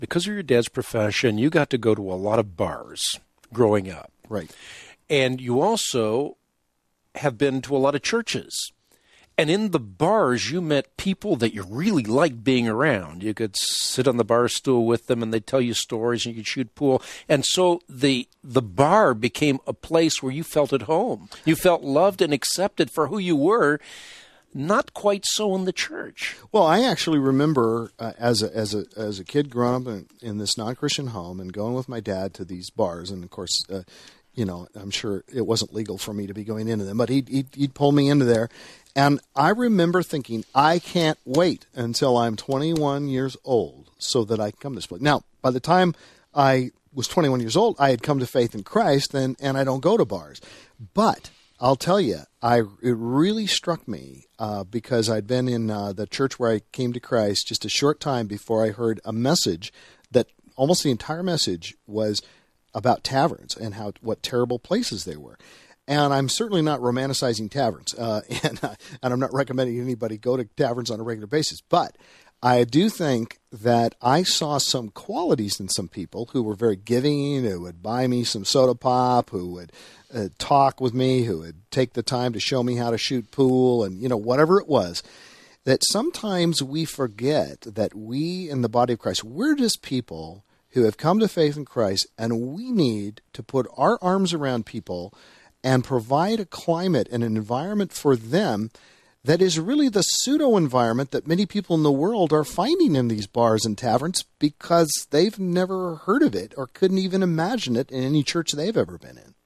because of your dad's profession, you got to go to a lot of bars growing up. Right. And you also have been to a lot of churches. And in the bars, you met people that you really liked being around. You could sit on the bar stool with them, and they'd tell you stories, and you could shoot pool. And so the bar became a place where you felt at home. You felt loved and accepted for who you were. Not quite so in the church. Well, I actually remember as a kid growing up in this non-Christian home and going with my dad to these bars, and of course, I'm sure it wasn't legal for me to be going into them, but he'd pull me into there. And I remember thinking, I can't wait until I'm 21 years old so that I can come to this place. Now, by the time I was 21 years old, I had come to faith in Christ, and I don't go to bars. But I'll tell you, it really struck me because I'd been in the church where I came to Christ just a short time before I heard a message that almost the entire message was about taverns and what terrible places they were. And I'm certainly not romanticizing taverns, and I'm not recommending anybody go to taverns on a regular basis. But I do think that I saw some qualities in some people who were very giving, who would buy me some soda pop, who would talk with me, who would take the time to show me how to shoot pool, and whatever it was. That sometimes we forget that we in the body of Christ, we're just people who have come to faith in Christ, and we need to put our arms around people and provide a climate and an environment for them that is really the pseudo-environment that many people in the world are finding in these bars and taverns because they've never heard of it or couldn't even imagine it in any church they've ever been in.